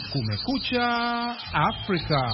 Kumekucha Afrika.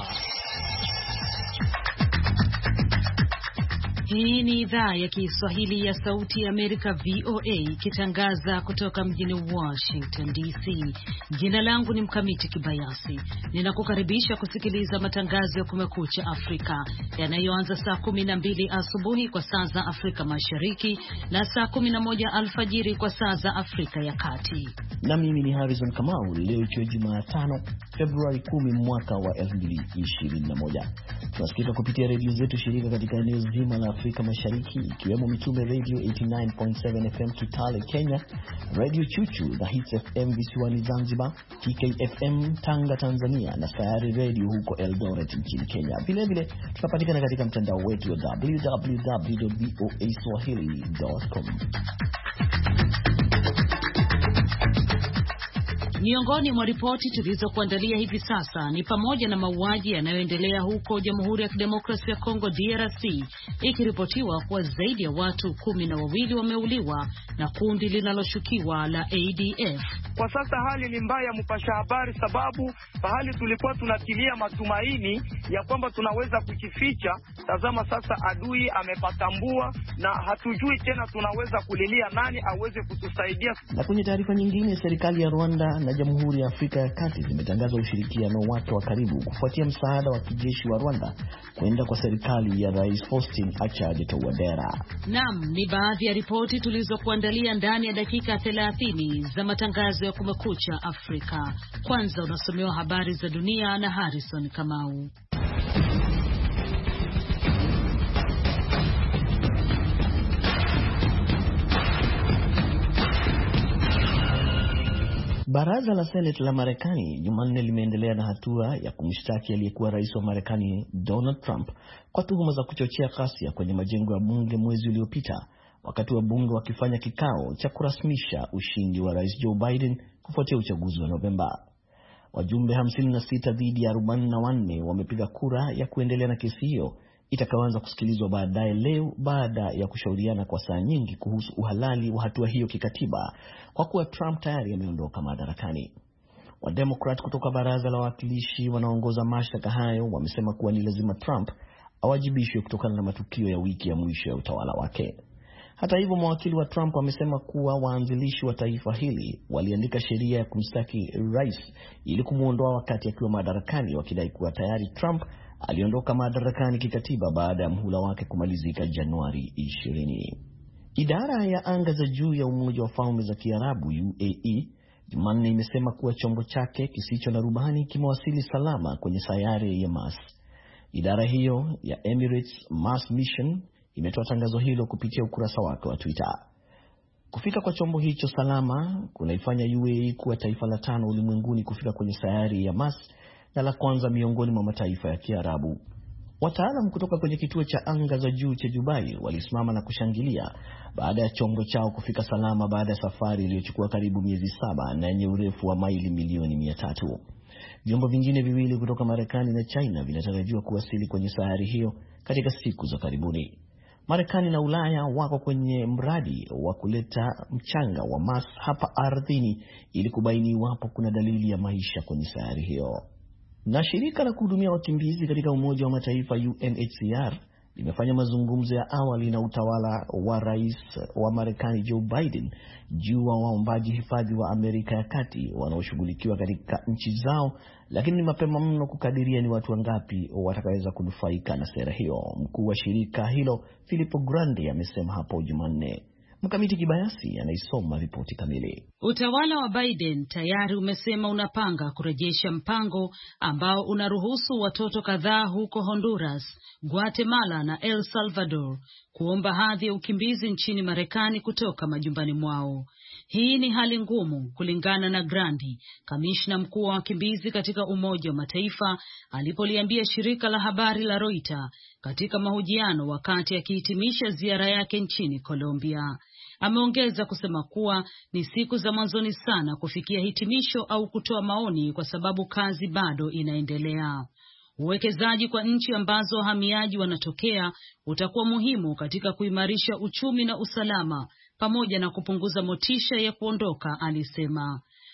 Hii ni idhaa ya Kiswahili ya Sauti ya Amerika VOA ikitangaza kutoka mjini Washington DC. Jina langu ni Mkamiti Kibayasi. Ninakukaribisha kusikiliza matangazo ya Kumekucha Afrika yanayoanza saa 12 asubuhi kwa saa za Afrika Mashariki na saa 11 alfajiri kwa saa za Afrika ya Kati. Na mimi ni Harrison Kamau. Leo ikiwa Jumatano, Februari 10 mwaka wa 2021. Tunasikika kupitia redio zetu shirika katika eneo zima la Afrika Mashariki, ikiwemo Mitume Radio 89.7 FM Kitale Kenya, Radio Chuchu The Hits FM visiwani Zanzibar, TKFM Tanga Tanzania, na Sayari Radio huko Eldoret nchini Kenya. Vile vile tunapatikana katika mtandao wetu wa www.voaswahili.com. Miongoni mwa ripoti tulizokuandalia hivi sasa ni pamoja na mauaji yanayoendelea huko Jamhuri ya Kidemokrasia ya Kongo DRC, ikiripotiwa kuwa zaidi ya watu 12 wameuliwa na kundi linaloshukiwa la ADF. Kwa sasa hali ni mbaya, mpasha habari, sababu pahali tulikuwa tunatilia matumaini ya kwamba tunaweza kujificha, tazama sasa adui amepatambua na hatujui tena tunaweza kulilia nani aweze kutusaidia. Na kwenye taarifa nyingine, serikali ya Rwanda na Jamhuri ya Afrika ya Kati zimetangaza ushirikiano wake wa karibu kufuatia msaada wa kijeshi wa Rwanda kwenda kwa serikali ya Rais Faustin Archange Touadera. Naam, ni baadhi ya ripoti tulizokuandalia ndani ya dakika 30 za matangazo ya Kumekucha Afrika. Kwanza unasomewa habari za dunia na Harrison Kamau. Baraza la Senate la Marekani Jumanne limeendelea na hatua ya kumshtaki aliyekuwa rais wa Marekani Donald Trump kwa tuhuma za kuchochea ghasia kwenye majengo ya bunge mwezi uliopita, wakati wa bunge wakifanya kikao cha kurasmisha ushindi wa Rais Joe Biden kufuatia uchaguzi wa Novemba. Wajumbe 56 dhidi ya 44 wamepiga kura ya kuendelea na kesi hiyo itakayoanza kusikilizwa baadaye leo, baada ya kushauriana kwa saa nyingi kuhusu uhalali wa hatua hiyo kikatiba, kwa kuwa Trump tayari ameondoka madarakani. Wademokrat kutoka baraza la wawakilishi wanaongoza mashtaka hayo wamesema kuwa ni lazima Trump awajibishwe kutokana na matukio ya wiki ya mwisho ya utawala wake. Hata hivyo, mawakili wa Trump wamesema kuwa waanzilishi wa taifa hili waliandika sheria ya kumstaki rais ili kumuondoa wakati akiwa madarakani, wakidai kuwa tayari Trump aliondoka madarakani kikatiba baada ya mhula wake kumalizika Januari 20. Idara ya anga za juu ya Umoja wa Falme za Kiarabu UAE Jumanne imesema kuwa chombo chake kisicho na rubani kimewasili salama kwenye sayari ya Mars. Idara hiyo ya Emirates Mars Mission imetoa tangazo hilo kupitia ukurasa wake wa Twitter. Kufika kwa chombo hicho salama kunaifanya UAE kuwa taifa la 5 ulimwenguni kufika kwenye sayari ya Mars na la kwanza miongoni mwa mataifa ya Kiarabu. Wataalamu kutoka kwenye kituo cha anga za juu cha Dubai walisimama na kushangilia baada ya chombo chao kufika salama baada ya safari iliyochukua karibu miezi 7 na yenye urefu wa maili milioni 300. Vyombo vingine viwili kutoka Marekani na China vinatarajiwa kuwasili kwenye sayari hiyo katika siku za karibuni. Marekani na Ulaya wako kwenye mradi wa kuleta mchanga wa Mars hapa ardhini ili kubaini iwapo kuna dalili ya maisha kwenye sayari hiyo. Na shirika la kuhudumia wakimbizi katika Umoja wa Mataifa UNHCR limefanya mazungumzo ya awali na utawala wa rais wa Marekani Joe Biden juu wa waombaji hifadhi wa Amerika ya Kati wanaoshughulikiwa katika nchi zao, lakini ni mapema mno kukadiria ni watu wangapi watakaweza kunufaika na sera hiyo. Mkuu wa shirika hilo Filippo Grandi amesema hapo Jumanne. Mkamiti Kibayasi anaisoma ripoti kamili. Utawala wa Biden tayari umesema unapanga kurejesha mpango ambao unaruhusu watoto kadhaa huko Honduras, Guatemala na El Salvador kuomba hadhi ya ukimbizi nchini Marekani kutoka majumbani mwao. Hii ni hali ngumu kulingana na Grandi, kamishna mkuu wa wakimbizi katika Umoja wa Mataifa, alipoliambia shirika la habari la Reuters katika mahojiano wakati akihitimisha ziara yake nchini Colombia. Ameongeza kusema kuwa ni siku za mwanzoni sana kufikia hitimisho au kutoa maoni kwa sababu kazi bado inaendelea. Uwekezaji kwa nchi ambazo wahamiaji wanatokea utakuwa muhimu katika kuimarisha uchumi na usalama pamoja na kupunguza motisha ya kuondoka, alisema.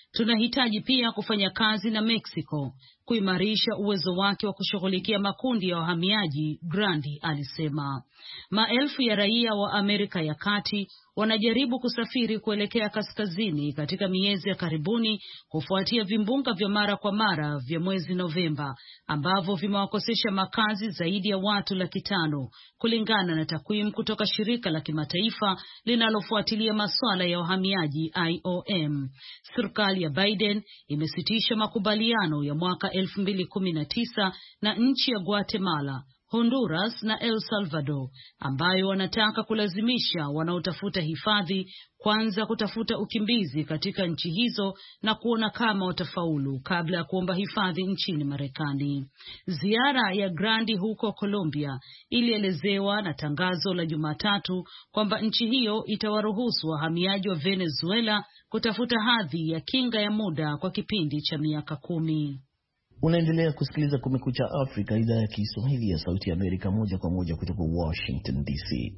Tunahitaji pia kufanya kazi na Mexico kuimarisha uwezo wake wa kushughulikia makundi ya wahamiaji, Grandi alisema. Maelfu ya raia wa Amerika ya Kati wanajaribu kusafiri kuelekea kaskazini katika miezi ya karibuni kufuatia vimbunga vya mara kwa mara vya mwezi Novemba ambavyo vimewakosesha makazi zaidi ya watu 500,000 kulingana na takwimu kutoka shirika la kimataifa linalofuatilia masuala ya uhamiaji IOM. Serikali ya Biden imesitisha makubaliano ya mwaka 2019 na nchi ya Guatemala, Honduras na El Salvador ambayo wanataka kulazimisha wanaotafuta hifadhi kwanza kutafuta ukimbizi katika nchi hizo na kuona kama watafaulu kabla ya kuomba hifadhi nchini Marekani. Ziara ya Grandi huko Colombia ilielezewa na tangazo la Jumatatu kwamba nchi hiyo itawaruhusu wahamiaji wa Venezuela kutafuta hadhi ya kinga ya muda kwa kipindi cha miaka 10. Unaendelea kusikiliza Kumekucha Afrika, idhaa ya Kiswahili ya Sauti ya Amerika, moja kwa moja kutoka Washington DC.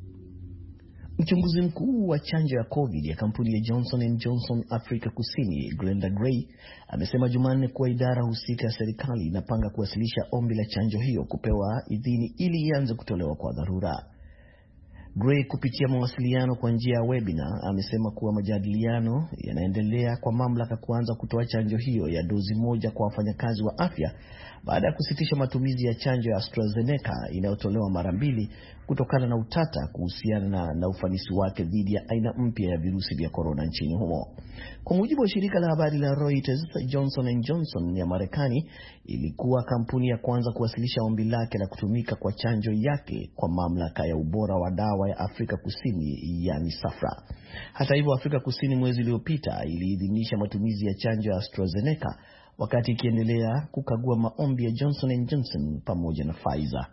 Mchunguzi mkuu wa chanjo ya COVID ya kampuni ya Johnson & Johnson Afrika Kusini, Glenda Gray, amesema Jumanne kuwa idara husika ya serikali inapanga kuwasilisha ombi la chanjo hiyo kupewa idhini ili ianze kutolewa kwa dharura. Gray kupitia mawasiliano kwa njia ya webinar amesema kuwa majadiliano yanaendelea kwa mamlaka kuanza kutoa chanjo hiyo ya dozi moja kwa wafanyakazi wa afya baada ya kusitisha matumizi ya chanjo ya AstraZeneca inayotolewa mara 2 kutokana na utata kuhusiana na ufanisi wake dhidi ya aina mpya ya virusi vya corona nchini humo. Kwa mujibu wa shirika la habari la Reuters, Johnson & Johnson ya Marekani ilikuwa kampuni ya kwanza kuwasilisha ombi lake la kutumika kwa chanjo yake kwa mamlaka ya ubora wa dawa ya Afrika Kusini, yani SAFRA. Hata hivyo, Afrika Kusini mwezi uliopita iliidhinisha matumizi ya chanjo ya AstraZeneca wakati ikiendelea kukagua maombi ya Johnson & Johnson pamoja na Pfizer.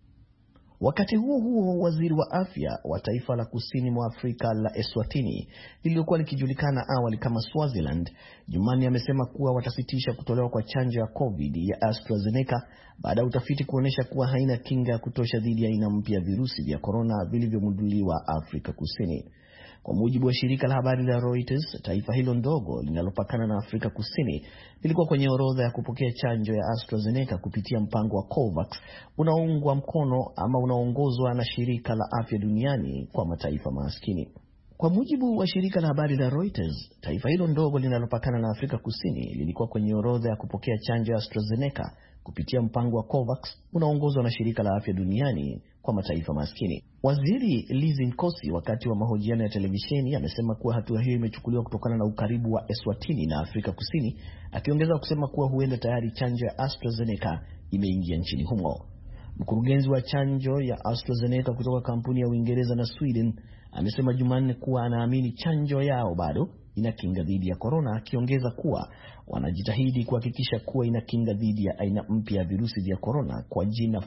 Wakati huo huo, waziri wa afya wa taifa la kusini mwa Afrika la Eswatini lililokuwa likijulikana awali kama Swaziland, Jumanne amesema kuwa watasitisha kutolewa kwa chanjo ya COVID ya AstraZeneca baada ya utafiti kuonyesha kuwa haina kinga ya kutosha dhidi ya aina mpya ya virusi vya corona vilivyogunduliwa Afrika Kusini. Kwa mujibu wa shirika la habari la Reuters, taifa hilo ndogo linalopakana na Afrika Kusini lilikuwa kwenye orodha ya kupokea chanjo ya AstraZeneca kupitia mpango wa COVAX unaoungwa mkono ama unaongozwa na shirika la afya duniani kwa mataifa maskini. Kwa mujibu wa shirika la habari la Reuters, taifa hilo ndogo linalopakana na Afrika Kusini lilikuwa kwenye orodha ya kupokea chanjo ya AstraZeneca kupitia mpango wa COVAX unaoongozwa na shirika la afya duniani kwa mataifa maskini. Waziri Liz Nkosi wakati wa mahojiano ya televisheni amesema kuwa hatua hiyo imechukuliwa kutokana na ukaribu wa Eswatini na Afrika Kusini, akiongeza kusema kuwa huenda tayari chanjo ya AstraZeneca imeingia nchini humo. Mkurugenzi wa chanjo ya AstraZeneca kutoka kampuni ya Uingereza na Sweden amesema Jumanne kuwa anaamini chanjo yao bado inakinga dhidi ya corona, akiongeza kuwa wanajitahidi kuhakikisha kuwa inakinga dhidi ya aina mpya ya virusi vya corona kwa jina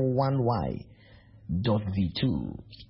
501Y.V2.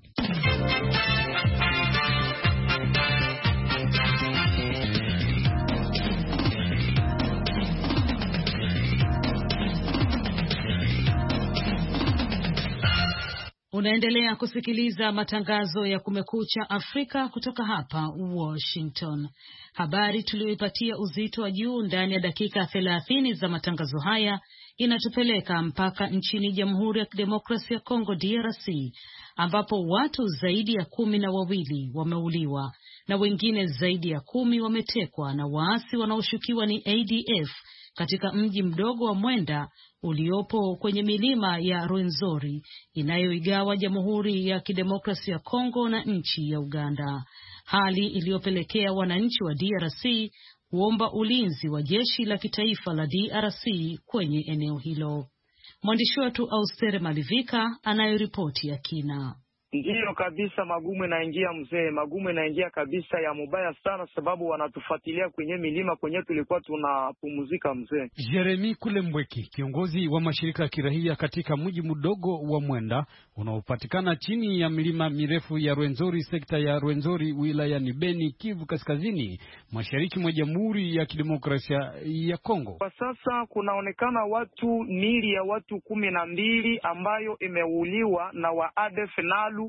Unaendelea kusikiliza matangazo ya Kumekucha Afrika kutoka hapa Washington. Habari tuliyoipatia uzito wa juu ndani ya dakika 30 za matangazo haya inatupeleka mpaka nchini Jamhuri ya Kidemokrasia ya Kongo DRC, ambapo watu zaidi ya 12 wameuliwa na wengine zaidi ya 10 wametekwa na waasi wanaoshukiwa ni ADF katika mji mdogo wa Mwenda uliopo kwenye milima ya Rwenzori inayoigawa Jamhuri ya Kidemokrasia ya Kongo na nchi ya Uganda, hali iliyopelekea wananchi wa DRC kuomba ulinzi wa jeshi la kitaifa la DRC kwenye eneo hilo. Mwandishi wetu Austere Malivika anayoripoti ya kina. Ndiyo kabisa, magumu inaingia mzee, magumu inaingia kabisa ya mubaya sana, sababu wanatufuatilia kwenye milima kwenye tulikuwa tunapumzika mzee. Jeremy Kulembweki, kiongozi wa mashirika ya kirahia katika mji mdogo wa Mwenda unaopatikana chini ya milima mirefu ya Rwenzori, sekta ya Rwenzori, wilayani Beni, Kivu Kaskazini, mashariki mwa Jamhuri ya Kidemokrasia ya Kongo. Kwa sasa kunaonekana miili ya watu 12 ambayo imeuliwa na wa ADF Nalu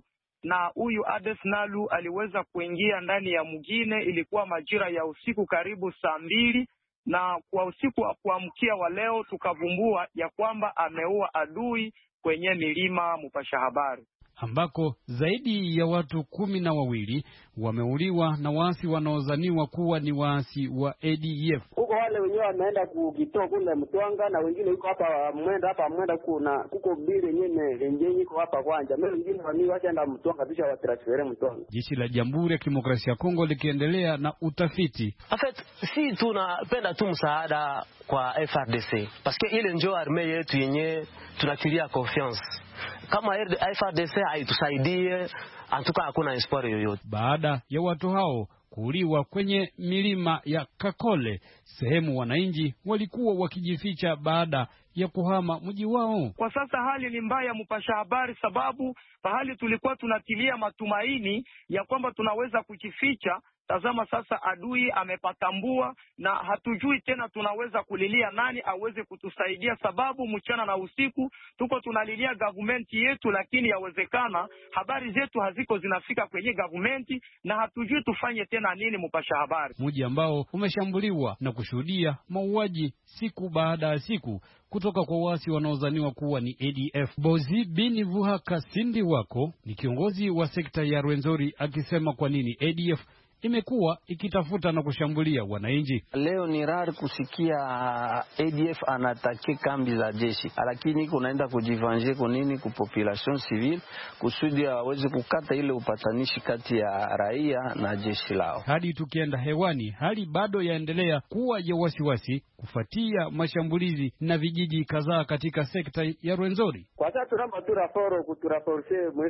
na huyu Ades Nalu aliweza kuingia ndani ya mgine. Ilikuwa majira ya usiku karibu 2:00, na kwa usiku wa kuamkia wa leo tukavumbua ya kwamba ameua adui kwenye milima. Mpasha habari, ambako zaidi ya watu 12 wameuliwa na waasi wanaozaniwa kuwa ni waasi wa ADF. Huko wale wenyewe wameenda kukitoa kule Mtwanga, na wengine yuko hapa Mwenda kuko bili yenyewe iko hapa kwanja. Mimi wengine wani wachaenda Mtwanga kisha watransfere Mtwanga. Jeshi la Jamhuri ya Kidemokrasia ya Kongo likiendelea na utafiti. En fait, si tunapenda tu msaada kwa FARDC parce que ile ndio armée yetu yenye tunatilia confiance. Kama FARDC haitusaidie, antuka hakuna espoir yoyote. Baada ya watu hao kuuliwa kwenye milima ya Kakole, sehemu wananchi walikuwa wakijificha baada ya kuhama mji wao. Kwa sasa hali ni mbaya, mpasha habari, sababu pahali tulikuwa tunatilia matumaini ya kwamba tunaweza kujificha, tazama sasa adui amepatambua, na hatujui tena tunaweza kulilia nani aweze kutusaidia, sababu mchana na usiku tuko tunalilia government yetu, lakini yawezekana habari zetu haziko zinafika kwenye government, na hatujui tufanye tena nini. Mpasha habari, mji ambao umeshambuliwa na kushuhudia mauaji siku baada ya siku kutoka kwa waasi wanaozaniwa kuwa ni ADF. Bozi Bini Vuha Kasindi wako ni kiongozi wa sekta ya Rwenzori, akisema kwa nini ADF imekuwa ikitafuta na kushambulia wananchi. Leo ni rari kusikia ADF anatake kambi za jeshi, lakini kunaenda kujivanje kwa nini ku population civil kusudi waweze kukata ile upatanishi kati ya raia na jeshi lao. Hadi tukienda hewani, hali bado yaendelea kuwa ya wasiwasi kufuatia mashambulizi na vijiji kadhaa katika sekta ya Rwenzori. Kwa sasa tunaomba tu raporo kuturaporse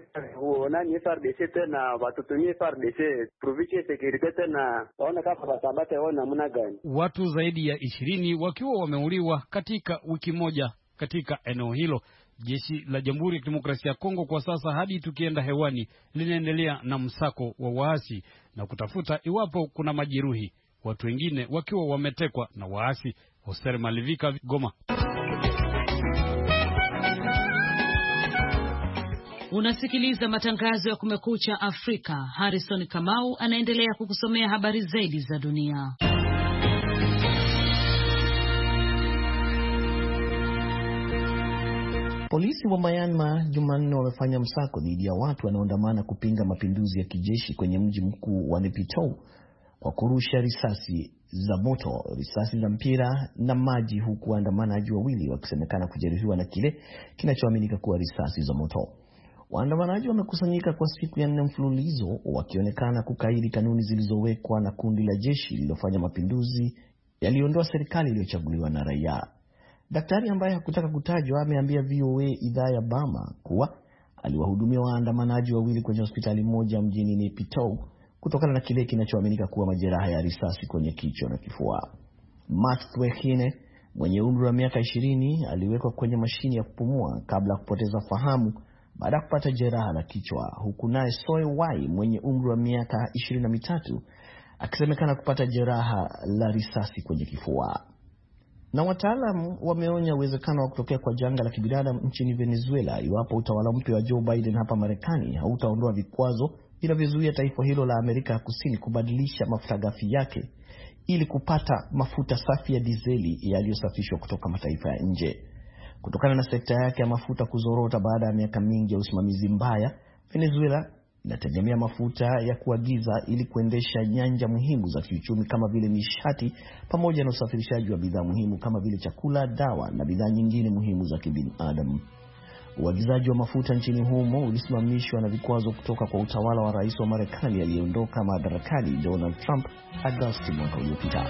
nani FARDC tena watutumie FARDC province security tena waona kama batabate wao namna gani. Watu zaidi ya 20 wakiwa wameuliwa katika wiki moja katika eneo hilo. Jeshi la Jamhuri ya Kidemokrasia ya Kongo kwa sasa hadi tukienda hewani linaendelea na msako wa waasi na kutafuta iwapo kuna majeruhi, watu wengine wakiwa wametekwa na waasi. Hoser Malivika, Goma. Unasikiliza matangazo ya Kumekucha Afrika. Harrison Kamau anaendelea kukusomea habari zaidi za dunia. Polisi wa Myanmar Jumanne wamefanya msako dhidi ya watu wanaoandamana kupinga mapinduzi ya kijeshi kwenye mji mkuu wa Naypyidaw kwa kurusha risasi za moto, risasi za mpira na maji, huku waandamanaji wawili wakisemekana kujeruhiwa na kile kinachoaminika kuwa risasi za moto. Waandamanaji wamekusanyika kwa siku ya 4 mfululizo wakionekana kukaidi kanuni zilizowekwa na kundi la jeshi lililofanya mapinduzi yaliondoa serikali iliyochaguliwa na raia. Daktari ambaye hakutaka kutajwa ameambia VOA idhaa ya Bama kuwa aliwahudumia waandamanaji wawili kwenye hospitali moja mjini Naypyidaw kutokana na kile kinachoaminika kuwa majeraha ya risasi kwenye kichwa na kifua. Matt Thwekine mwenye umri wa miaka 20 aliwekwa kwenye mashini ya kupumua kabla ya kupoteza fahamu baada ya kupata jeraha la kichwa, huku naye Soe Wai mwenye umri wa miaka 23 akisemekana kupata jeraha la risasi kwenye kifua. Na wataalamu wameonya uwezekano wa kutokea kwa janga la kibinadamu nchini Venezuela iwapo utawala mpya wa Joe Biden hapa Marekani hautaondoa vikwazo vinavyozuia taifa hilo la Amerika ya Kusini kubadilisha mafuta ghafi yake ili kupata mafuta safi ya dizeli yaliyosafishwa kutoka mataifa ya nje. Kutokana na sekta yake ya mafuta kuzorota baada ya miaka mingi ya usimamizi mbaya, Venezuela inategemea mafuta ya kuagiza ili kuendesha nyanja muhimu za kiuchumi kama vile nishati pamoja na usafirishaji wa bidhaa muhimu kama vile chakula, dawa na bidhaa nyingine muhimu za kibinadamu. Uagizaji wa mafuta nchini humo ulisimamishwa na vikwazo kutoka kwa utawala wa rais wa Marekani aliyeondoka madarakani Donald Trump Agosti mwaka uliopita.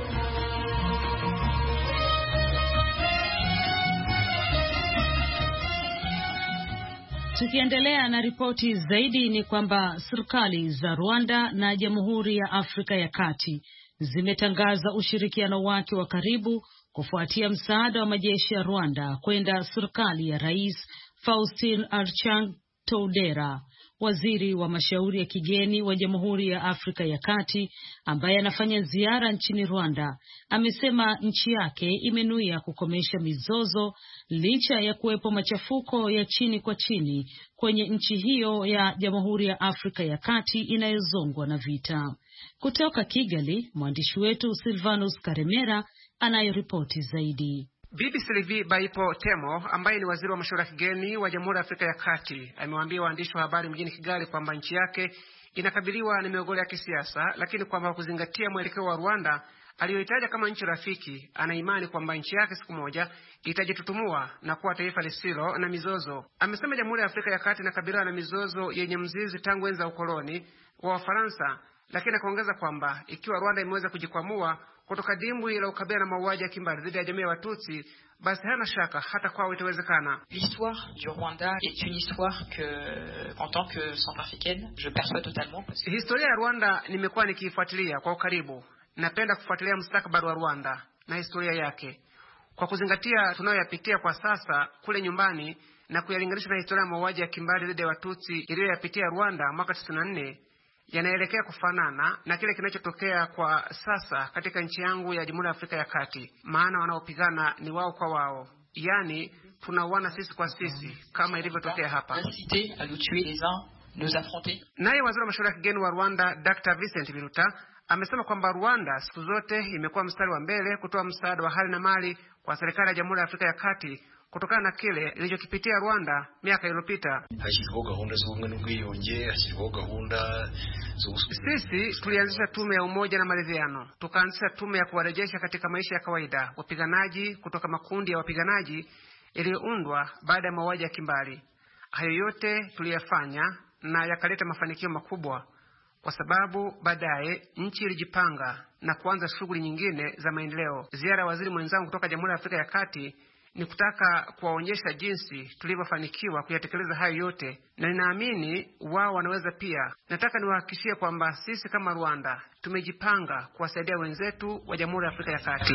Tukiendelea na ripoti zaidi ni kwamba serikali za Rwanda na Jamhuri ya Afrika ya Kati zimetangaza ushirikiano wake wa karibu kufuatia msaada wa majeshi ya Rwanda kwenda serikali ya Rais Faustin Archange Touadera Waziri wa mashauri ya kigeni wa Jamhuri ya Afrika ya Kati ambaye anafanya ziara nchini Rwanda amesema nchi yake imenuia kukomesha mizozo licha ya kuwepo machafuko ya chini kwa chini kwenye nchi hiyo ya Jamhuri ya Afrika ya Kati inayozongwa na vita. Kutoka Kigali, mwandishi wetu Silvanus Karemera anayoripoti zaidi. Bibi Sylvie Baipo Temo ambaye ni waziri wa mashauri ya kigeni wa Jamhuri ya Afrika ya Kati amewaambia waandishi wa habari mjini Kigali kwamba nchi yake inakabiliwa na migogoro ya kisiasa, lakini kwamba kuzingatia mwelekeo wa Rwanda aliyoitaja kama nchi rafiki, ana imani kwamba nchi yake siku moja itajitutumua na kuwa taifa lisilo na mizozo. Amesema Jamhuri ya Afrika ya Kati inakabiliwa na mizozo yenye mzizi tangu enzi za ukoloni wa Wafaransa, lakini akaongeza kwamba ikiwa Rwanda imeweza kujikwamua kutoka dimbwi la ukabila na mauaji ya kimbari dhidi ya jamii ya Watutsi, basi hana shaka hata kwao itawezekana. L'histoire du Rwanda est une histoire que, en tant que centrafricaine, je perçois totalement. Historia ya Rwanda nimekuwa nikiifuatilia kwa ukaribu. Napenda kufuatilia mustakabali wa Rwanda na historia yake, kwa kuzingatia tunayoyapitia kwa sasa kule nyumbani na kuyalinganisha na historia ya mauaji ya kimbari dhidi ya Watutsi iliyoyapitia Rwanda mwaka 94. Yanaelekea kufanana na kile kinachotokea kwa sasa katika nchi yangu ya Jamhuri ya Afrika ya Kati, maana wanaopigana ni wao kwa wao, yani tunauana sisi kwa sisi kama ilivyotokea hapa. Naye waziri wa mashauri ya kigeni wa Rwanda Dr. Vincent Biruta amesema kwamba Rwanda siku zote imekuwa mstari wa mbele kutoa msaada wa hali na mali kwa serikali ya Jamhuri ya Afrika ya Kati kutokana na kile ilichokipitia Rwanda miaka iliyopita. Sisi tulianzisha tume ya umoja na maridhiano, tukaanzisha tume ya kuwarejesha katika maisha ya kawaida wapiganaji kutoka makundi ya wapiganaji iliyoundwa baada ya mauaji ya kimbari. Hayo yote tuliyafanya na yakaleta mafanikio makubwa, kwa sababu baadaye nchi ilijipanga na kuanza shughuli nyingine za maendeleo. Ziara ya waziri mwenzangu kutoka Jamhuri ya Afrika ya Kati ni kutaka kuwaonyesha jinsi tulivyofanikiwa kuyatekeleza hayo yote, na ninaamini wao wanaweza pia. Nataka niwahakikishie kwamba sisi kama Rwanda tumejipanga kuwasaidia wenzetu wa Jamhuri ya Afrika ya Kati.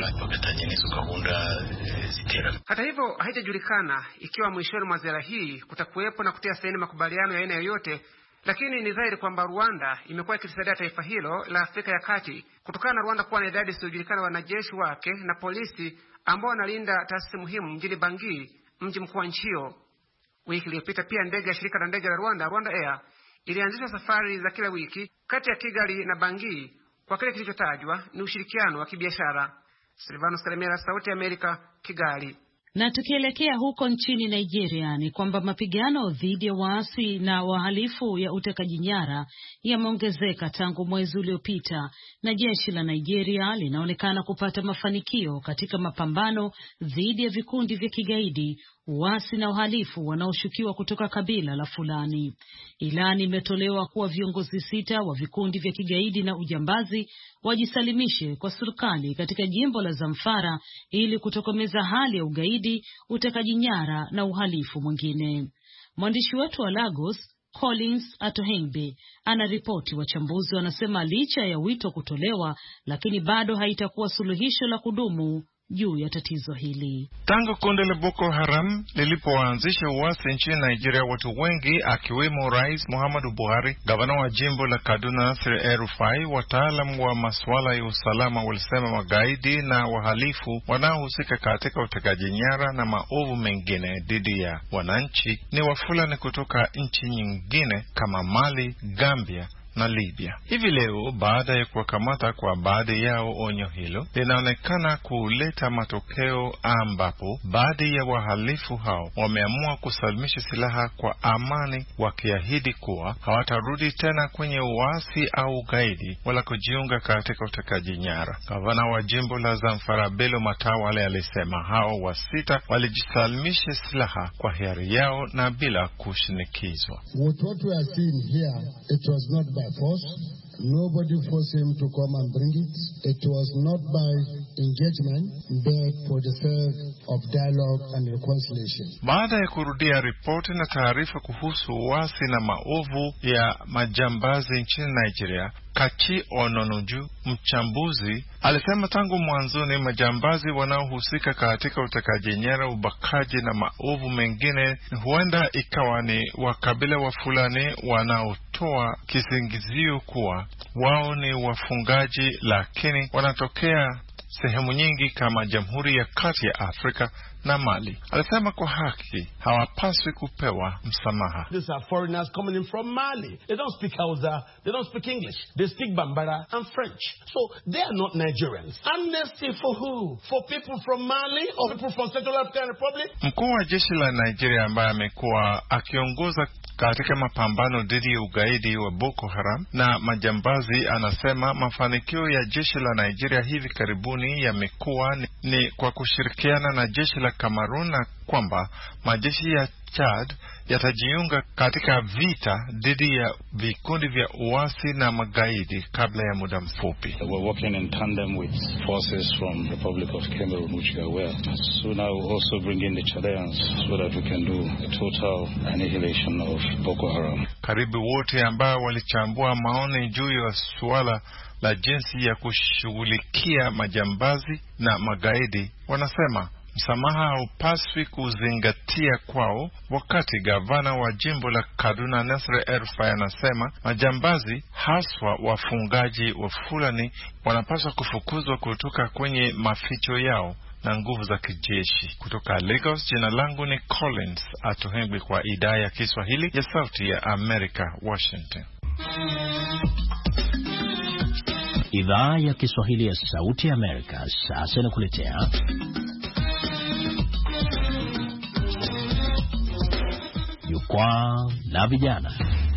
Hata hivyo, haijajulikana ikiwa mwishoni mwa ziara hii kutakuwepo na kutia saini makubaliano ya aina yoyote, lakini ni dhahiri kwamba Rwanda imekuwa ikisaidia taifa hilo la Afrika ya Kati kutokana na Rwanda kuwa na idadi isiyojulikana wanajeshi wake na polisi ambao wanalinda taasisi muhimu mjini Bangui, mji mkuu wa nchi hiyo. Wiki iliyopita pia ndege ya shirika la ndege la Rwanda, Rwanda Air, ilianzisha safari za kila wiki kati ya Kigali na Bangui kwa kile kilichotajwa ni ushirikiano wa kibiashara. Silvanus Karemera, Sauti ya Amerika, Kigali. Na tukielekea huko nchini Nigeria ni kwamba mapigano dhidi ya waasi na wahalifu ya utekaji nyara yameongezeka tangu mwezi uliopita, na jeshi la Nigeria linaonekana kupata mafanikio katika mapambano dhidi ya vikundi vya kigaidi, uasi na uhalifu wanaoshukiwa kutoka kabila la Fulani. Ilani imetolewa kuwa viongozi 6 wa vikundi vya kigaidi na ujambazi wajisalimishe kwa serikali katika jimbo la Zamfara ili kutokomeza hali ya ugaidi, utekaji nyara na uhalifu mwingine. Mwandishi wetu wa Lagos, Collins Atohengbe, anaripoti. Wachambuzi wanasema licha ya wito kutolewa, lakini bado haitakuwa suluhisho la kudumu juu ya tatizo hili. Tangu kundi la Boko Haram lilipoanzisha uasi nchini Nigeria, watu wengi akiwemo Rais Muhammadu Buhari, gavana wa jimbo la Kaduna Nasir El-Rufai, wataalamu wa masuala ya usalama walisema magaidi na wahalifu wanaohusika katika utekaji nyara na maovu mengine dhidi ya wananchi ni Wafulani kutoka nchi nyingine kama Mali, Gambia na Libya. Hivi leo, baada ya kuwakamata kwa baadhi yao, onyo hilo linaonekana kuleta matokeo ambapo baadhi ya wahalifu hao wameamua kusalimisha silaha kwa amani, wakiahidi kuwa hawatarudi tena kwenye uasi au ugaidi wala kujiunga katika utekaji nyara. Gavana wa jimbo la Zamfara Bello Matawalle alisema hao wasita walijisalimisha silaha kwa hiari yao na bila kushinikizwa. What we are seeing here, it was not by force, Nobody forced him to come and bring it. It was not by engagement, but for the sake of dialogue and reconciliation. Baada ya kurudia ripoti na taarifa kuhusu uasi na maovu ya majambazi nchini Nigeria, Kachi Ononuju, mchambuzi, alisema tangu mwanzoni majambazi wanaohusika katika utekaji nyara, ubakaji na maovu mengine huenda ikawa ni wakabila wa Fulani wanaotoa kisingizio kuwa wao ni wafungaji, lakini wanatokea sehemu nyingi kama Jamhuri ya Kati ya Afrika na Mali. Alisema kwa haki hawapaswi kupewa msamaha. These are foreigners coming in from Mali. They don't speak Hausa, they don't speak English. They speak Bambara and French. So they are not Nigerians. Amnesty for who? For people from Mali or people from Central African Republic? Mkuu wa jeshi la Nigeria ambaye amekuwa akiongoza katika mapambano dhidi ya ugaidi wa Boko Haram na majambazi anasema mafanikio ya jeshi la Nigeria hivi karibuni yamekuwa ni kwa kushirikiana na jeshi la Cameroon, na kwamba majeshi ya Chad yatajiunga katika vita dhidi ya vikundi vya uasi na magaidi kabla ya muda mfupi. We're working in tandem with forces from the Republic of Cameroon, which you are aware. So now we also bring in the Chadians so that we can do a total annihilation of Boko Haram. Karibu wote ambao walichambua maoni juu ya suala la jinsi ya kushughulikia majambazi na magaidi wanasema msamaha haupaswi kuzingatia kwao, wakati gavana wa jimbo la Kaduna Nasir El-Rufai anasema majambazi haswa wafungaji wa Fulani wanapaswa kufukuzwa kutoka kwenye maficho yao na nguvu za kijeshi. Kutoka Lagos, jina langu ni Collins Atohengwi kwa idhaa ya Kiswahili ya Sauti ya Amerika, Washington. Idhaa ya Kiswahili ya Sauti ya Amerika sasa inakuletea Jukwaa la Vijana.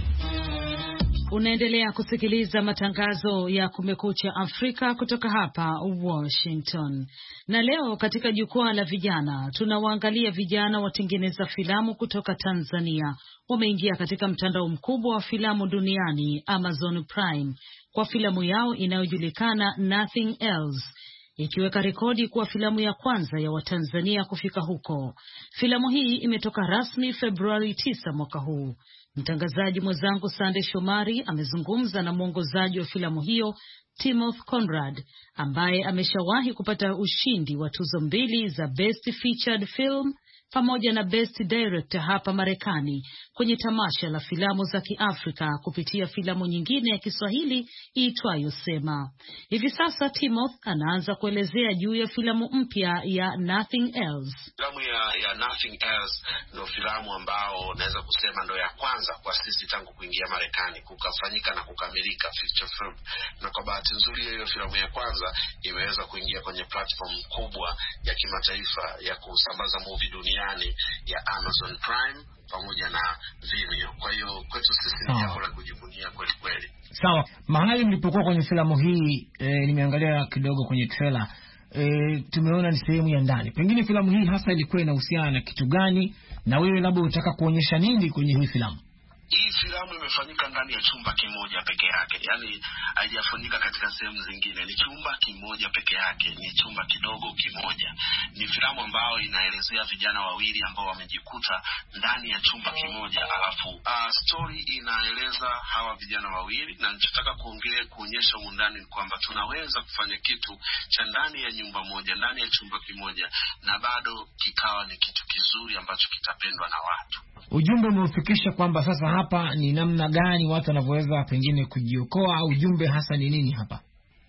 Unaendelea kusikiliza matangazo ya Kumekucha Afrika kutoka hapa Washington. Na leo katika Jukwaa la Vijana tunawaangalia vijana watengeneza filamu kutoka Tanzania. Wameingia katika mtandao mkubwa wa filamu duniani Amazon Prime kwa filamu yao inayojulikana Nothing Else, ikiweka rekodi kuwa filamu ya kwanza ya Watanzania kufika huko. Filamu hii imetoka rasmi Februari 9 mwaka huu. Mtangazaji mwenzangu Sande Shomari amezungumza na mwongozaji wa filamu hiyo Timothy Conrad, ambaye ameshawahi kupata ushindi wa tuzo 2 za Best Featured Film pamoja na Best Director hapa Marekani kwenye tamasha la filamu za Kiafrika kupitia filamu nyingine ya Kiswahili iitwayo Sema. Hivi sasa Timothy anaanza kuelezea juu ya filamu mpya ya Nothing Else. Filamu ya Nothing Else ndio filamu ambao naweza kusema ndio ya kwanza kwa sisi tangu kuingia Marekani kukafanyika na kukamilika feature film. Na kwa bahati nzuri hiyo filamu ya kwanza imeweza kuingia kwenye platform kubwa ya kimataifa ya kusambaza movie duniani ya Amazon Prime pamoja na Vimeo. Kwa hiyo kwetu sisi ni jambo la kujivunia kweli kweli. Sawa. Mahali mlipokuwa kwenye filamu hii nimeangalia kidogo kwenye trailer. Tumeona ni sehemu ya ndani. Pengine filamu hii hasa ilikuwa inahusiana na kitu gani, na wewe labda unataka kuonyesha nini kwenye hii filamu? Hii filamu imefanyika ndani ya chumba kimoja peke yake. Yaani haijafanyika katika sehemu zingine. Ni chumba kimoja peke yake. Ni chumba kidogo kimoja. Ni filamu ambayo inaelezea vijana wawili ambao wamejikuta ndani ya chumba kimoja. Alafu story inaeleza hawa vijana wawili, na ninachotaka kuonyesha huko ndani ni kwamba tunaweza kufanya kitu cha ndani ya nyumba moja, ndani ya chumba kimoja, na bado kikawa ni kitu kizuri ambacho kitapendwa na watu. Ujumbe umeufikisha kwamba sasa hapa ni namna gani watu wanavyoweza pengine kujiokoa, au ujumbe hasa ni nini hapa?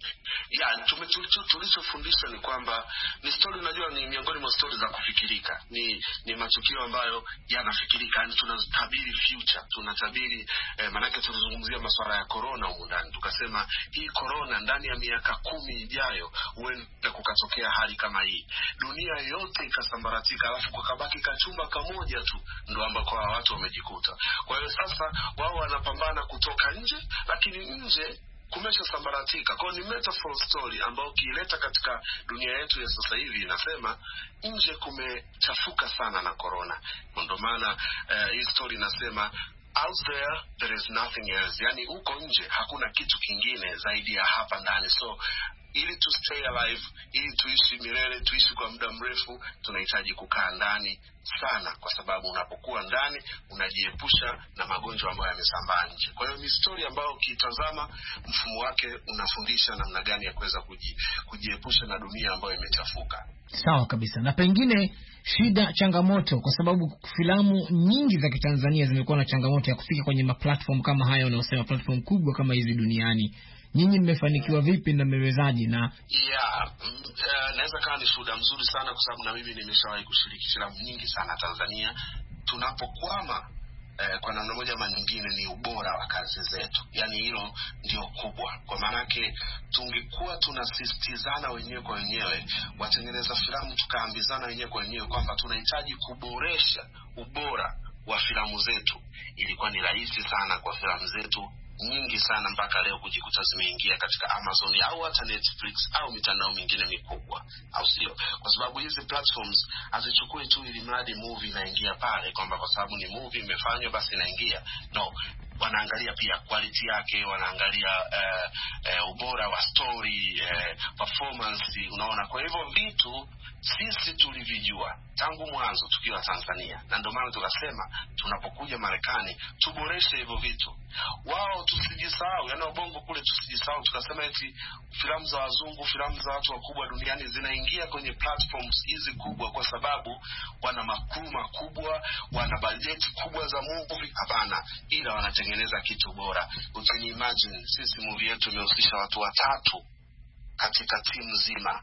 Ya, tulichofundisha ni kwamba ni story, unajua ni miongoni mwa story za kufikirika. Ni matukio ambayo yanafikirika, yani tunatabiri future, tunatabiri manake tulizungumzia masuala ya corona huko ndani. Tukasema hii corona ndani ya miaka 10 ijayo huenda kukatokea hali kama hii. Dunia yote ikasambaratika, alafu kukabaki kachumba kamoja tu ndio ambako watu wamejikuta. Kwa hiyo sasa wao wanapambana kutoka nje, lakini nje kumesha sambaratika. Kwa ni metaphor story ambayo kiileta katika dunia yetu ya sasa hivi inasema nje kumechafuka sana na corona. Ndio maana hii story inasema out there is nothing else. Yani huko nje hakuna kitu kingine zaidi ya hapa ndani. So ili to stay alive, ili tuishi milele, tuishi kwa muda mrefu, tunahitaji kukaa ndani sana, kwa sababu unapokuwa ndani unajiepusha na magonjwa ambayo yamesambaa nje. Kwa hiyo ni story ambayo ukitazama mfumo wake unafundisha namna gani ya kuweza kujiepusha na dunia ambayo imechafuka. Sawa kabisa. Na pengine shida, changamoto, kwa sababu filamu nyingi za Kitanzania zimekuwa na changamoto ya kufika kwenye maplatform kama haya unaosema, platform kubwa kama hizi duniani. Nyinyi mmefanikiwa vipi na mmewezaje? Na naweza kaa ni shuhuda mzuri sana, kwa sababu na mimi nimeshawahi kushiriki filamu nyingi sana Tanzania. Tunapokwama kwa namna moja ama nyingine ni ubora wa kazi zetu. Yani hilo ndio kubwa. Kwa maana yake tungekuwa tunasisitizana wenyewe kwa wenyewe, watengeneza filamu tukaambizana wenyewe kwa wenyewe kwamba tunahitaji kuboresha ubora wa filamu zetu, ilikuwa ni rahisi sana kwa filamu zetu nyingi sana mpaka leo kujikuta zimeingia katika Amazon au hata Netflix au mitandao mingine mikubwa, au sio? Kwa sababu hizi platforms hazichukui tu ili mradi movie inaingia pale, kwamba kwa sababu ni movie imefanywa basi inaingia. No, wanaangalia pia quality yake, wanaangalia ubora wa story, performance, unaona. Kwa hivyo vitu sisi tulivijua tangu mwanzo tukiwa Tanzania, na ndio maana tukasema tunapokuja Marekani tuboreshe hivyo vitu. Wao tusijisahau, yani Bongo kule tusijisahau, tukasema eti filamu za wazungu, filamu za watu wakubwa duniani zinaingia kwenye platforms hizi kubwa kwa sababu wana makuu makubwa, wana budget kubwa za movie. Hapana, ila wanatengeneza kitu bora. Utani imagine sisi movie yetu imehusisha watu 3 katika timu nzima,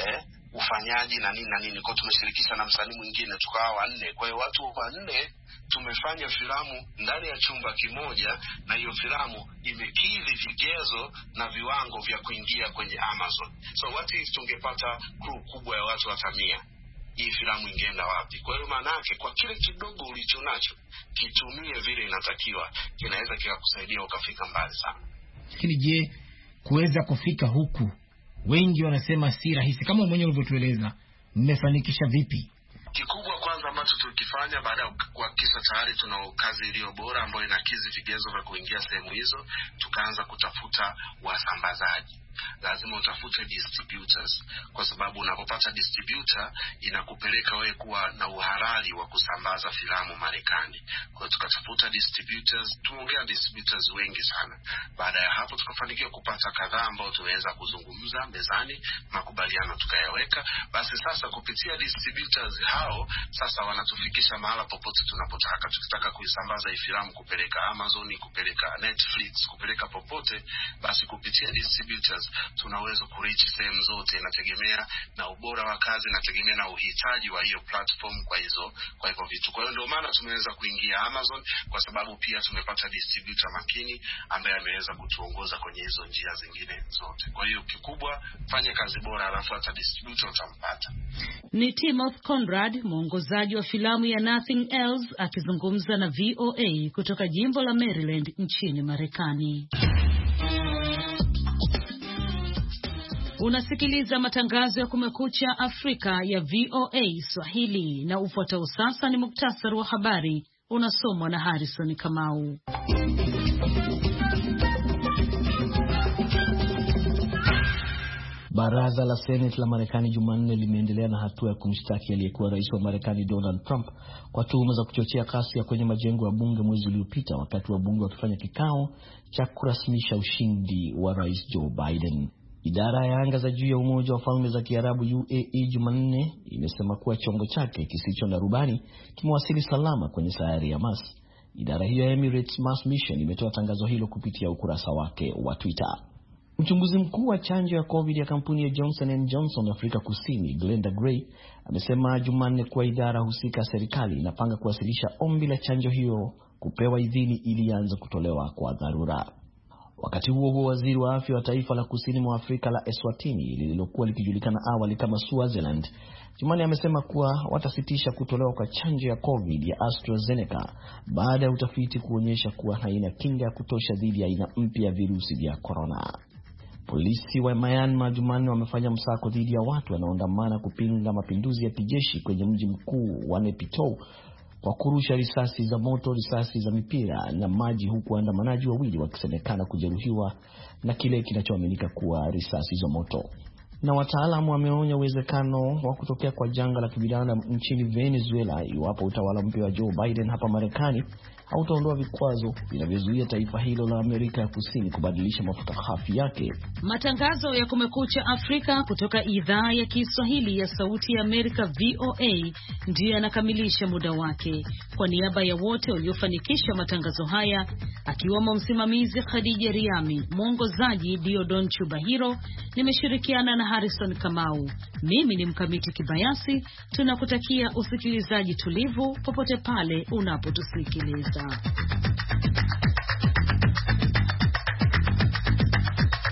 ufanyaji na nini, kwa tumeshirikisha na msanii mwingine tukawa 4. Kwa hiyo watu 4 tumefanya filamu ndani ya chumba kimoja, na hiyo filamu imekidhi vigezo na viwango vya kuingia kwenye Amazon. So what if tungepata crew kubwa ya watu 100? Hii filamu ingeenda wapi? Kwa hiyo maana yake kwa kile kidogo ulicho nacho kitumie vile inatakiwa, kinaweza kikakusaidia ukafika mbali sana. Lakini je, kuweza kufika huku, wengi wanasema si rahisi. Kama mwenyewe ulivyotueleza, mmefanikisha vipi? Kikubwa kwanza ambacho tulikifanya baada ya kuhakikisha tayari tuna kazi iliyo bora ambayo inakizi vigezo vya kuingia sehemu hizo, tukaanza kutafuta wasambazaji. Lazima utafute distributors, kwa sababu unapopata distributor inakupeleka wewe kuwa na uhalali wa kusambaza filamu Marekani. Kwa hiyo tukatafuta distributors, tumeongea distributors wengi sana. Baada ya hapo tukafanikiwa kupata kadhaa ambao tunaweza kuzungumza mezani, makubaliano tukayaweka. Basi sasa kupitia distributors hao sasa wanatufikisha mahala popote tunapotaka. Tukitaka kuisambaza hii filamu kupeleka Amazon, kupeleka Netflix, kupeleka popote, basi kupitia distributors tunaweza kureach sehemu zote. Inategemea na ubora wa kazi, inategemea na uhitaji wa hiyo platform kwa hivyo vitu. Kwa hiyo ndio maana tumeweza kuingia Amazon, kwa sababu pia tumepata distributor makini ambaye ameweza kutuongoza kwenye hizo njia zingine zote. Kwa hiyo kikubwa, fanya kazi bora, alafu hata distributor utampata. Ni Timothy Conrad, mwongozaji wa filamu ya Nothing Else, akizungumza na VOA kutoka jimbo la Maryland nchini Marekani. Unasikiliza matangazo ya Kumekucha Afrika ya VOA Swahili, na ufuatao sasa ni muktasari wa habari unasomwa na Harrison Kamau. Baraza la Senate la Marekani Jumanne limeendelea na hatua ya kumshtaki aliyekuwa rais wa Marekani Donald Trump kwa tuhuma za kuchochea ghasia kwenye majengo ya bunge mwezi uliopita, wakati wa bunge wakifanya kikao cha kurasmisha ushindi wa rais Joe Biden. Idara ya anga za juu ya Umoja wa Falme za Kiarabu UAE Jumanne imesema kuwa chombo chake kisicho na rubani kimewasili salama kwenye sayari ya Mars. Idara hiyo ya Emirates Mars Mission imetoa tangazo hilo kupitia ukurasa wake wa Twitter. Mchunguzi mkuu wa chanjo ya COVID ya kampuni ya Johnson & Johnson Afrika Kusini, Glenda Gray, amesema Jumanne kuwa idara husika serikali inapanga kuwasilisha ombi la chanjo hiyo kupewa idhini ili ianze kutolewa kwa dharura. Wakati huo waziri wa afya wa taifa la kusini mwa Afrika la Eswatini lililokuwa likijulikana awali kama Swaziland, Jumanne amesema kuwa watasitisha kutolewa kwa chanjo ya COVID ya AstraZeneca baada ya utafiti kuonyesha kuwa haina kinga ya kutosha dhidi ya aina mpya ya virusi vya corona. Polisi wa Myanmar Jumanne wamefanya msako dhidi ya watu wanaoandamana kupinga mapinduzi ya kijeshi kwenye mji mkuu wa Naypyidaw kwa kurusha risasi za moto, risasi za mipira na maji, huku waandamanaji wawili wakisemekana kujeruhiwa na kile kinachoaminika kuwa risasi za moto. Na wataalamu wameonya uwezekano wa kutokea kwa janga la kibinadamu nchini Venezuela iwapo utawala mpya wa Joe Biden hapa Marekani hautaondoa vikwazo vinavyozuia taifa hilo la Amerika ya Kusini kubadilisha mafuta ghafi yake. Matangazo ya Kumekucha Afrika kutoka idhaa ya Kiswahili ya Sauti ya Amerika VOA ndiyo yanakamilisha muda wake. Kwa niaba ya wote waliofanikisha matangazo haya, akiwemo msimamizi Khadija Riami, mwongozaji Diodon Chubahiro, nimeshirikiana na Harrison Kamau. Mimi ni Mkamiti Kibayasi. Tunakutakia usikilizaji tulivu popote pale unapotusikiliza.